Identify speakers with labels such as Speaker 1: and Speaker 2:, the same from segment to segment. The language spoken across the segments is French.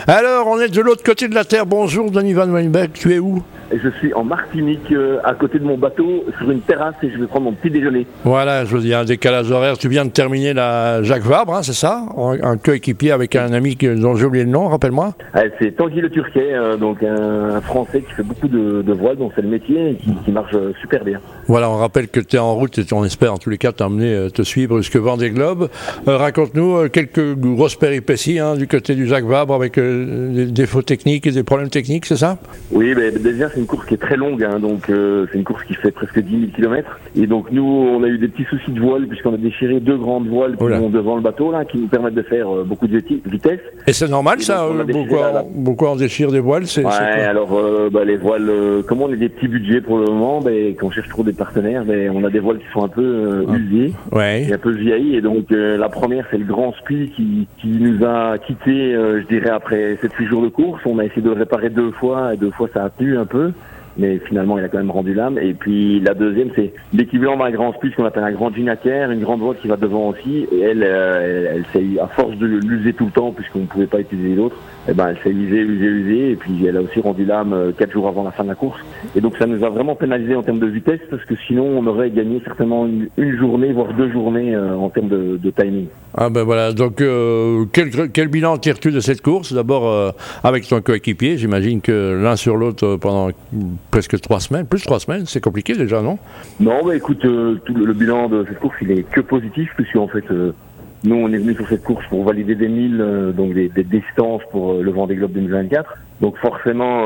Speaker 1: Alors, on est de l'autre côté de la Terre. Bonjour, Denis Van Weinberg. Tu es où?
Speaker 2: Je suis en Martinique, à côté de mon bateau, sur une terrasse, et je vais prendre mon petit déjeuner.
Speaker 1: Voilà, je veux dire, un décalage horaire. Tu viens de terminer la Jacques Vabre, hein, c'est ça? Un coéquipier avec un ami dont j'ai oublié le nom, rappelle-moi.
Speaker 2: C'est Tanguy Le Turquet, donc un Français qui fait beaucoup de voile, donc c'est le métier, et qui marche super bien.
Speaker 1: Voilà, on rappelle que tu es en route et on espère en tous les cas t'emmener, te suivre jusque Vendée Globe. Raconte-nous quelques grosses péripéties du côté du Jacques Vabre avec des défauts techniques et des problèmes techniques, c'est ça?
Speaker 2: Oui, déjà c'est une course qui est très longue, donc c'est une course qui fait presque 10 000 km. Et donc nous, on a eu des petits soucis de voile puisqu'on a déchiré 2 grandes voiles qui vont devant le bateau, là, qui nous permettent de faire beaucoup de vitesse.
Speaker 1: Et c'est normal, et ça, beaucoup en déchire des voiles, c'est
Speaker 2: alors les voiles, comme on a des petits budgets pour le moment, qu'on cherche trop des partenaires, on a des voiles qui sont un peu usées, et un peu vieilles. Et donc la première, c'est le Grand Spi qui nous a quittés, je dirais, après 7-8 jours de course. On a essayé de le réparer 2 fois, et 2 fois ça a tenu un peu. Mais finalement, il a quand même rendu l'âme. Et puis la deuxième, c'est l'équivalent d'un grand Spi, qu'on appelle un grand ginacaire, une grande voile qui va devant aussi. Et elle s'est, à force de l'user tout le temps, puisqu'on ne pouvait pas utiliser l'autre, elle s'est usée. Et puis elle a aussi rendu l'âme 4 jours avant la fin de la course. Et donc ça nous a vraiment pénalisé en termes de vitesse, parce que sinon on aurait gagné certainement une journée, voire 2 journées en termes de timing.
Speaker 1: Ah ben voilà, donc quel bilan tires-tu de cette course? D'abord avec ton coéquipier, j'imagine que l'un sur l'autre pendant presque 3 semaines, plus 3 semaines, c'est compliqué déjà, non? Non,
Speaker 2: écoute, tout le bilan de cette course, il est que positif, puisqu'en fait, nous, on est venu sur cette course pour valider des 1000, donc des distances pour le Vendée Globe 2024. Donc forcément,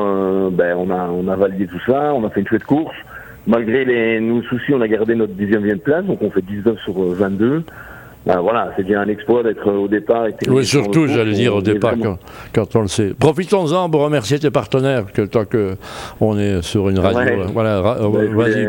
Speaker 2: on a validé tout ça, on a fait une chouette course. Malgré nos soucis, on a gardé notre 10e place, donc on fait 19 sur 22. Voilà, c'est bien un exploit d'être au départ.
Speaker 1: Oui, surtout, j'allais dire au départ, quand on le sait. Profitons-en pour remercier tes partenaires, tant qu'on est sur une radio. Vas-y.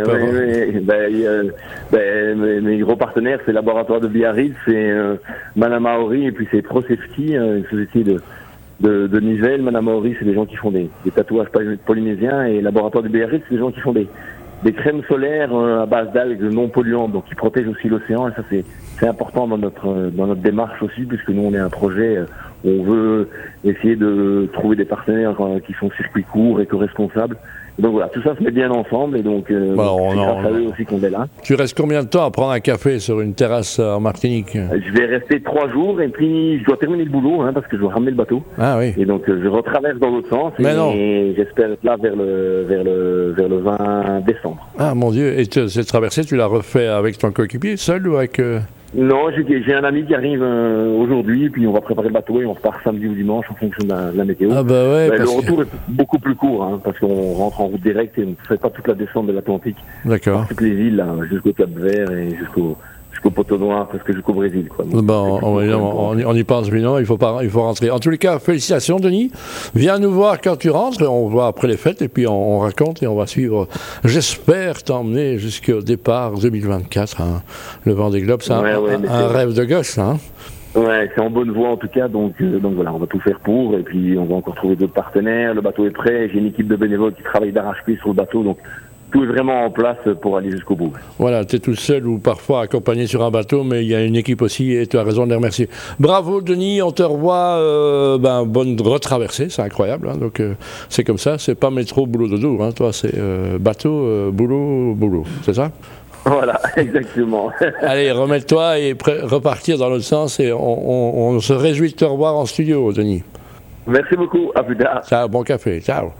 Speaker 2: Mes gros partenaires, c'est le laboratoire de Biarritz, c'est Manama Ori, et puis c'est ProSafety, une société de Nivelles. Manama Ori, c'est des gens qui font des tatouages polynésiens, et laboratoire de Biarritz, c'est des gens qui font des crèmes solaires à base d'algues non polluantes, donc qui protègent aussi l'océan. Et ça, c'est important dans notre démarche aussi, puisque nous, on est un projet où on veut essayer de trouver des partenaires qui sont circuit court, éco-responsables. Donc voilà, tout ça se met bien ensemble, et donc c'est grâce à eux aussi qu'on est là.
Speaker 1: Tu restes combien de temps à prendre un café sur une terrasse en Martinique?
Speaker 2: Je vais rester 3 jours, et puis je dois terminer le boulot, parce que je dois ramener le bateau.
Speaker 1: Ah oui.
Speaker 2: Et donc je retraverse dans l'autre sens, et j'espère être là vers le 20 décembre.
Speaker 1: Ah mon Dieu, et cette traversée, tu l'as refait avec ton coéquipier, seul ou avec...
Speaker 2: Non, j'ai un ami qui arrive aujourd'hui, puis on va préparer le bateau et on repart samedi ou dimanche en fonction de la météo.
Speaker 1: Ah bah ouais,
Speaker 2: le retour est beaucoup plus court, parce qu'on rentre en route directe et on ne fait pas toute la descente de l'Atlantique.
Speaker 1: D'accord.
Speaker 2: Toutes les îles, jusqu'au Cap-Vert et jusqu'au Poteau Noir, presque jusqu'au Brésil.
Speaker 1: On y pense, mais non, il faut rentrer. En tous les cas, félicitations, Denis. Viens nous voir quand tu rentres, on voit après les fêtes, et puis on raconte et on va suivre. J'espère t'emmener jusqu'au départ 2024. Le Vendée Globe, c'est un rêve de gosse.
Speaker 2: Ouais, c'est en bonne voie en tout cas, donc voilà, on va tout faire pour, et puis on va encore trouver d'autres partenaires. Le bateau est prêt, j'ai une équipe de bénévoles qui travaille d'arrache-pied sur le bateau, donc tout est vraiment en place pour aller jusqu'au bout.
Speaker 1: Voilà, tu es tout seul ou parfois accompagné sur un bateau, mais il y a une équipe aussi et tu as raison de les remercier. Bravo Denis, on te revoit, bonne retraversée, c'est incroyable. Donc c'est comme ça, c'est pas métro, boulot, dodo. Toi c'est bateau, boulot, c'est ça?
Speaker 2: Voilà, exactement.
Speaker 1: Allez, remets-toi et repartir dans l'autre sens, et on se réjouit de te revoir en studio, Denis.
Speaker 2: Merci beaucoup, à plus tard.
Speaker 1: Ciao, bon café, ciao.